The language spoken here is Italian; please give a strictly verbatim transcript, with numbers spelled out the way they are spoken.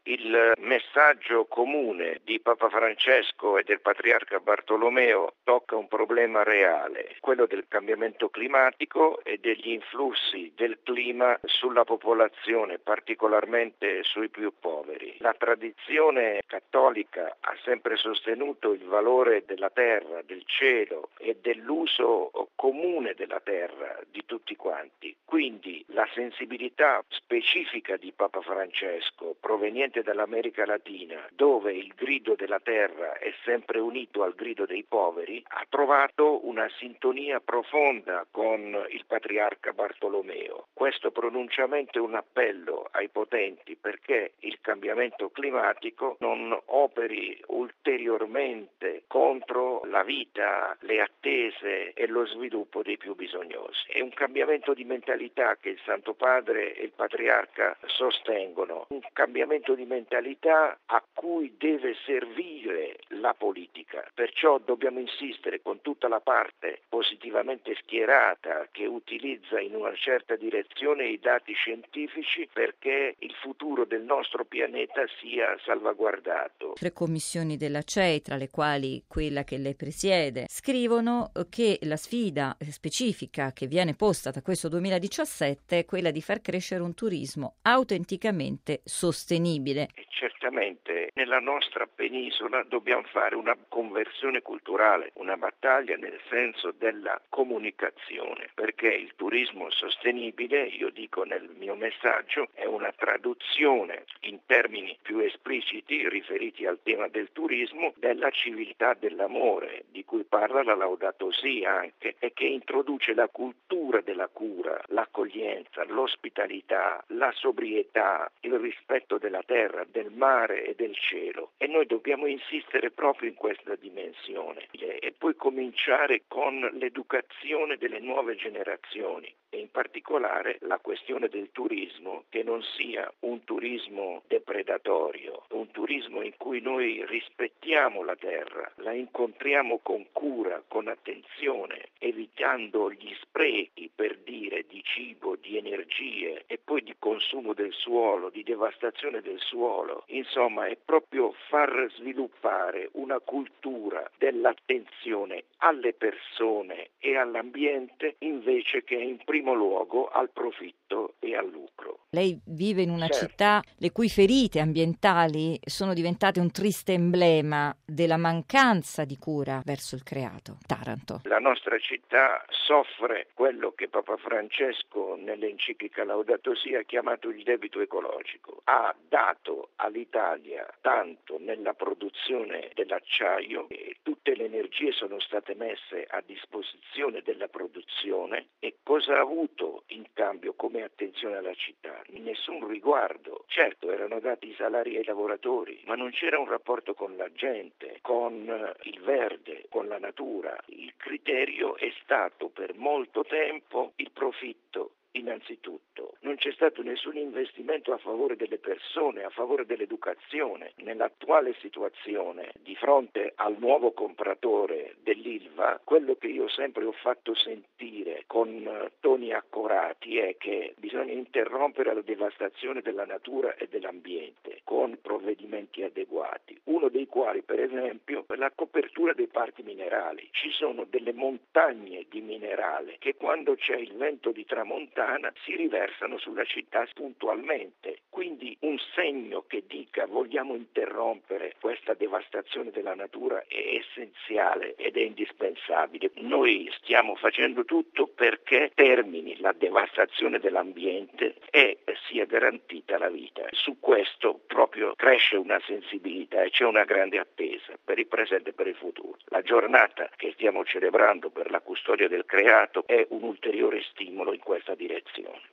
Il messaggio comune di Papa Francesco e del Patriarca Bartolomeo tocca un problema reale, quello del cambiamento climatico e degli influssi del clima sulla popolazione, particolarmente sui più poveri. La tradizione cattolica ha sempre sostenuto il valore della terra, del cielo e dell'uso comune della terra di tutti quanti. Quindi la sensibilità specifica di Papa Francesco, proveniente dall'America Latina, dove il grido della terra è sempre unito al grido dei poveri, ha trovato una sintonia profonda con il Patriarca Bartolomeo. Questo pronunciamento è un appello ai potenti perché il cambiamento climatico non operi ulteriormente contro la vita, le attese e lo sviluppo dei più bisognosi. È un cambiamento di mentalità che il Santo Padre e il Patriarca sostengono, un cambiamento di mentalità a cui deve servire la politica. Perciò dobbiamo insistere con tutta la parte positivamente schierata che utilizza in una certa direzione i dati scientifici perché il futuro del nostro pianeta sia salvaguardato. Tre commissioni della C E I, tra le quali quella che lei presiede, scrivono che la sfida specifica che viene posta da questo duemiladiciassette è quella di far crescere un turismo autenticamente sostenibile. E certamente nella nostra penisola dobbiamo fare una conversione culturale, una battaglia nel senso della comunicazione, perché il turismo sostenibile, io dico nel mio messaggio, è una traduzione in termini più espliciti riferiti al tema del turismo della civiltà dell'amore, di cui parla la Laudato Si anche, e che introduce la cultura della cura, l'accoglienza, l'ospitalità, la sobrietà, il rispetto della terra, del mare e del cielo, e noi dobbiamo insistere proprio in questa dimensione e poi cominciare con l'educazione delle nuove generazioni e in particolare la questione del turismo, che non sia un turismo depredatorio, un turismo in cui noi rispettiamo la terra, la incontriamo con cura, con attenzione, evitando gli sprechi, per dire, di cibo, di energie e poi di consumo del suolo, di devastazione del suolo. Insomma, è proprio far sviluppare una cultura dell'attenzione alle persone e all'ambiente invece che in primo luogo al profitto e al lucro. Lei vive in una certo. città le cui ferite ambientali sono diventate un triste emblema della mancanza di cura verso il creato, Taranto. La nostra città soffre quello che Papa Francesco nell'enciclica Laudato Si ha chiamato il debito ecologico. Ha dato all'Italia tanto nella produzione dell'acciaio e tutte le energie sono state messe a disposizione della produzione, e cosa ha avuto in cambio come attenzione alla città? Nessun riguardo. Certo, erano dati i salari ai lavoratori, ma non c'era un rapporto con la gente, con il verde, con la natura. Il criterio è stato per molto tempo il profitto. Innanzitutto, non c'è stato nessun investimento a favore delle persone, a favore dell'educazione. Nell'attuale situazione, di fronte al nuovo compratore dell'Ilva, quello che io sempre ho fatto sentire con toni accorati è che bisogna interrompere la devastazione della natura e dell'ambiente con provvedimenti adeguati, uno dei quali, per esempio, è la copertura dei parchi minerali. Ci sono delle montagne di minerale che quando c'è il vento di tramontana si riversano sulla città puntualmente. Quindi un segno che dica vogliamo interrompere questa devastazione della natura è essenziale ed è indispensabile. Noi stiamo facendo tutto perché termini la devastazione dell'ambiente e sia garantita la vita. Su questo proprio cresce una sensibilità e c'è una grande attesa per il presente e per il futuro. La giornata che stiamo celebrando per la custodia del creato è un ulteriore stimolo in questa direzione.